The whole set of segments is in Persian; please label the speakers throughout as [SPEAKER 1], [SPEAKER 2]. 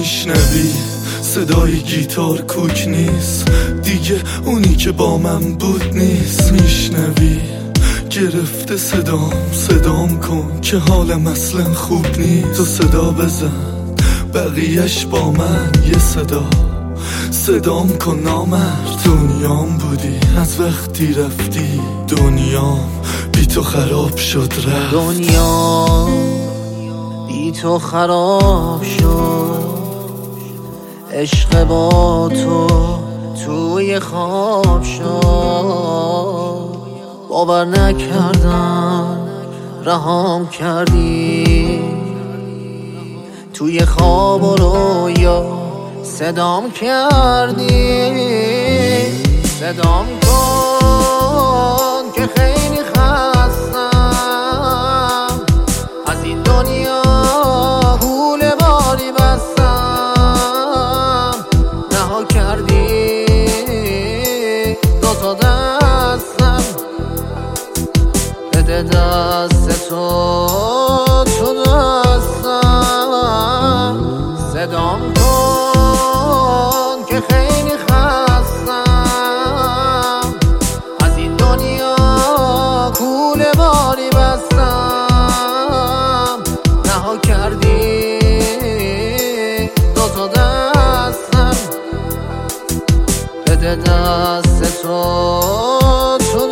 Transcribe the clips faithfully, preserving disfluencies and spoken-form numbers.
[SPEAKER 1] میشنوی صدای گیتار کوک نیست دیگه، اونی که با من بود نیست. میشنوی گرفته صدام، صدام کن که حالم اصلا خوب نیست. تو صدا بزن بقیهش با من یه صدا، صدام کن نامرد. دنیام بودی از وقتی رفتی، دنیام بی تو خراب شد رفت.
[SPEAKER 2] دنیا بی تو خراب شد، عشق با تو توی خواب شد. باور نکردم رهام کردی، توی خواب و رویا صدام کردی. صدام کن که خیلی خستم، از این دنیا حول باری بستم. رها کردی دو تا دستم، بده دست تو تو دستم. صدام کن که خیلی خستم، از این دنیا کوله باری بستم. رها کردی دو تا دستم، بده دست تو تو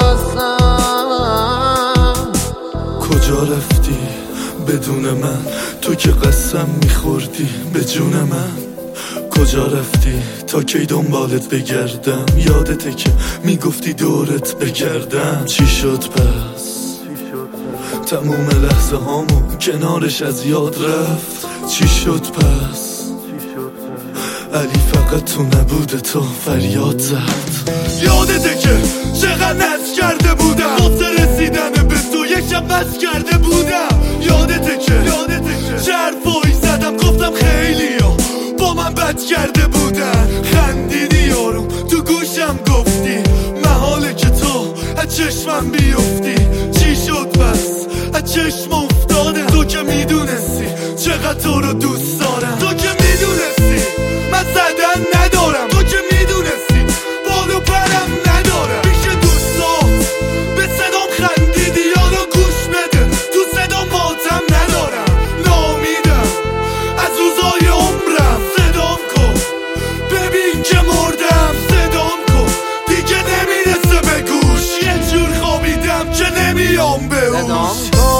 [SPEAKER 2] دستم.
[SPEAKER 1] کجا رفتی بدون من؟ تو که قسم میخوردی به جون من. کجا رفتی تا کی دنبالت بگردم؟ یادته که میگفتی دورت بگردم. چی شد پس؟ تموم لحظه هامو کنارش از یاد رفت. چی شد پس؟ علی فقط تو نبوده تو فریاد زد. یادته که چقدر نز کرده بودم واسه رسیدن به تو، یک شب بس کرده بودم. یادته که چه حرفایی زدم گفتم خیلی ها با من بد کرده بودن. خندیدی یارم تو گوشم گفتی محاله که تو از چشمم بیفتی. چی شد پس؟ از چشم افتادم. تو که میدونستی چقدر تو رو دوست دارم، تو که میدونستی من زدن ندارم، تو که میدونستی بالو پرم ندارم. پیش دوستات به صدام خندیدی، یالا گوش بده تو صدا ماتم ندارم. نامیدم از روزای عمرم، صدام کن ببین که مردم. صدام کن دیگه نمیرسه به گوش، یه جور خوابیدم که نمیام به هوش.
[SPEAKER 2] صدام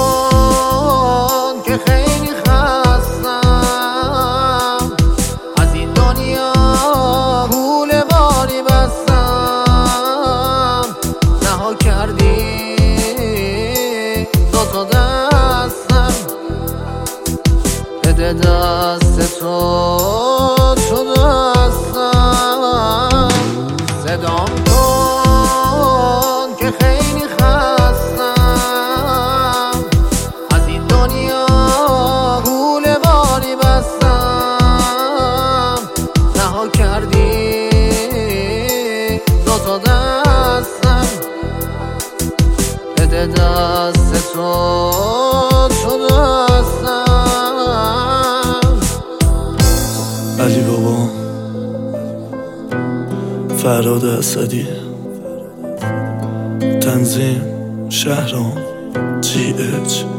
[SPEAKER 2] کن که خیلی خستم، از این دنیا حول باری بستم. رها کردی دو تا دستم، بده دست تو تو دستم. صدام کن که خیلی خستم، از این دنیا حول باری بستم. رها کردی دو تا دستم، بده دست تو تو دستم.
[SPEAKER 1] علی بابا، فراد اسدی، تنظیم شهرام، جی اچ.